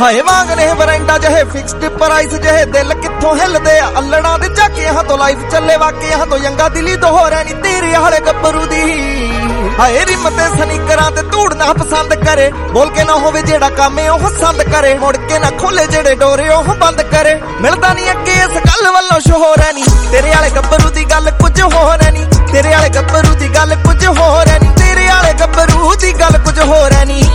ਹਾਏ ਮੰਗਨੇ ਬਰੈਂਡਾ ਜਿਹੇ ਫਿਕਸਡ ਪ੍ਰਾਈਸ ਜਿਹੇ ਦਿਲ ਕਿੱਥੋਂ ਹਿੱਲਦੇ ਆ ਅਲੜਾਂ ਦੇ ਝਾਕਿਆਂ ਤੋਂ ਲਾਈਫ ਚੱਲੇ ਵਾਕਿਆਂ ਤੋਂ ਯੰਗਾ ਦਿਲੀ ਦੋਹਰਿਆ ਨੀ ਤੇਰੇ ਵਾਲੇ ਗੱਭਰੂ ਦੀ ਹਾਏ ਰਿਮ ਤੇ ਸਨੀਕਰਾਂ ਤੇ ਧੂੜ ਨਾ ਪਸੰਦ ਕਰੇ ਬੋਲ ਕੇ ਨਾ ਹੋਵੇ ਜਿਹੜਾ ਕੰਮ ਉਹ ਪਸੰਦ ਕਰੇ ਮੁੜ ਕੇ ਨਾ ਖੋਲੇ ਜਿਹੜੇ ਡੋਰੇ ਉਹ ਬੰਦ ਕਰੇ ਮਿਲਦਾ ਨਹੀਂ ਅੱਗੇ ਇਸ ਗੱਲ ਵੱਲੋਂ ਸ਼ੋਹਰ ਹੈ ਨੀ ਤੇਰੇ ਵਾਲੇ ਗੱਭਰੂ ਦੀ ਗੱਲ ਕੁਝ ਹੋਰ ਹੈ ਨੀ ਤੇਰੇ ਵਾਲੇ ਗੱਭਰੂ ਦੀ ਗੱਲ ਕੁਝ ਹੋਰ ਹੈ ਨੀ ਤੇਰੇ ਵਾਲੇ ਗੱਭਰੂ ਦੀ ਗੱਲ ਕੁਝ ਹੋਰ ਹੈ ਨੀ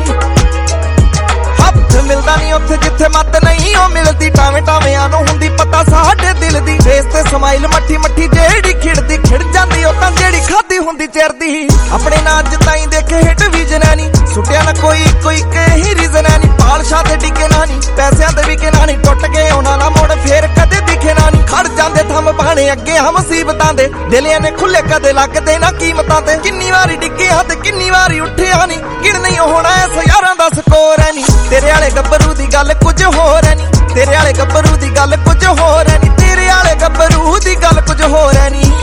ਮਿਲਦਾ ਨਹੀਂ ਉੱਥੇ ਜਿੱਥੇ ਮੱਤ ਨਹੀਂ ਉਹ ਮਿਲਦੀ ਟਾਵੇਂ ਟਾਵਿਆਂ ਨੂੰ ਹੁੰਦੀ ਪਤਾ ਸਾਡੇ ਦਿਲ ਦੀ ਫੇਸ ਤੇ ਸਮਾਈਲ ਮੱਠੀ ਮੱਠੀ ਜਿਹੜੀ ਖਿੜਦੀ ਖਿੜ ਜਾਂਦੀ ਉਹ ਤਾਂ ਜਿਹੜੀ ਖਾਦੀ ਹੁੰਦੀ ਚਿਰਦੀ ਆਪਣੇ ਨਾਂ ਜਿੱਦਾਂ ਦੇਖੇ ਹਿੱਟ ਵਿਜਨ ਹੈ ਨੀ ਸੁੱਟਿਆ ਨਾ ਕੋਈ ਹੀ ਰੀਜ਼ਨ ਹੈ ਨੀ ਪਾਲਸ਼ਾਂ ਤੇ ਟਿਕੇ ਨਾ ਨੀ ਪੈਸਿਆਂ ਤੇ ਵਿਕੇ ਨਾ ਨੀ ਟੁੱਟ ਗਏ ਉਹਨਾਂ ਨਾ ਮੁੜ ਫੇਰ ਕਦੇ ਦਿਖੇ ਨਾ ਨੀ ਖੜ ਜਾਂਦੇ ਥੰਮ ਬਾਣੇ ਅੱਗੇ ਆ ਮੁਸੀਬਤਾਂ ਦੇ ਦਿਲਿਆਂ ਨੇ ਖੁੱਲੇ ਕਦੇ ਲੱਗਦੇ ਨਾ ਕੀਮਤਾਂ ਤੇ ਕਿੰਨੀ ਵਾਰੀ ਡਿੱਗਿਆ ਤੇ ਕਿੰਨੀ ਵਾਰੀ ਉੱਠਿਆ ਨੀ ਗਿਣ ਨਹੀਂ ਹੋਣਾ ਇਸ ਯਾਰਾਂ ਦਾ ਸਕੋਰ ਹੈ ਨੀ ਤੇਰੇ ਵਾਲੇ ਗੱਭਰੂ ਦੀ ਗੱਲ ਕੁਝ ਹੋਰ ਹੈ ਨੀ ਤੇਰੇ ਵਾਲੇ ਗੱਭਰੂ ਦੀ ਗੱਲ ਕੁਝ ਹੋਰ ਹੈ ਨੀ ਤੇਰੇ ਵਾਲੇ ਗੱਭਰੂ ਦੀ ਗੱਲ ਕੁਝ ਹੋਰ ਹੈ ਨੀ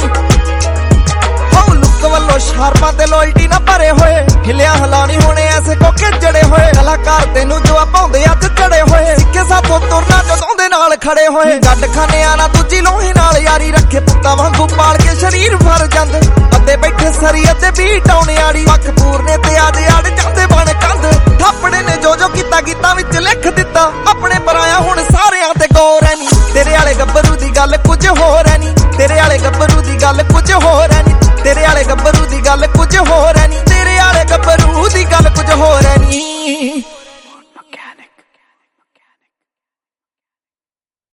ਹੋ ਲੁੱਕ ਵੱਲੋਂ ਸ਼ਾਰਪਾਂ ਤੇ ਲੋਇਲਟੀ ਨਾ ਭਰੇ ਹੋਏ ਹਿਲਿਆ ਹਲਾਣੀ ਹੋਣੇ ਐਸੇ ਕੋਕੇ ਜੜੇ ਹੋਏ ਕਲਾਕਾਰ ਤੈਨੂੰ ਜਵਾਬ ਪਾਉਂਦੇ ਅੱਜ ਚੜੇ ਹੋਏ ਸਿੱਖੇ ਸਾਥੋਂ ਤੁਰਨਾ ਜਦੋਂ ਦੇ ਨਾਲ ਖੜੇ ਹੋਏ ਗੱਡ ਖਾਨਿਆਂ ਨਾਲ ਦੂਜੀ ਲੋਹੇ ਨਾਲ ਯਾਰੀ ਰੱਖੇ ਪੁੱਤਾਂ ਵਾਂਗੂ ਪਾਲ ਕੇ ਸਰੀਰ ਭਰ ਜਾਂਦ ਅੱਧੇ ਬੈਠੇ ਸਰੀ ਅੱਧੇ ਬੀਟ ਆਉਣੇ ਆੜੀ ਪੱਖ ਪੂਰਨੇ ਤੇ ਆਦੇ ਆੜ ਜਾਂਦੇ ਬਣ ਕੰਧ ਥਾਪੜੇ ਨੇ ਜੋ ਕੀਤਾ ਗੀਤਾਂ ਵਿੱਚ ਲਿਖ ਦਿੱਤਾ ਆਪਣੇ ਪਰਾਇਆ ਹੁਣ ਸਾਰਿਆਂ ਤੇ ਗੌਰ ਹੈ ਨੀ ਤੇਰੇ ਵਾਲੇ ਗੱਭਰੂ ਦੀ ਗੱਲ ਕੁਝ ਹੋਰ ਹੈ ਨੀ ਤੇਰੇ ਵਾਲੇ ਗੱਭਰੂ ਦੀ ਗੱਲ ਕੁਝ ਹੋਰ ਹੈ ਨੀ ਤੇਰੇ ਵਾਲੇ ਗੱਭਰੂ ਦੀ ਗੱਲ ਕੁਝ ਹੋਰ ਹੈ ਨੀ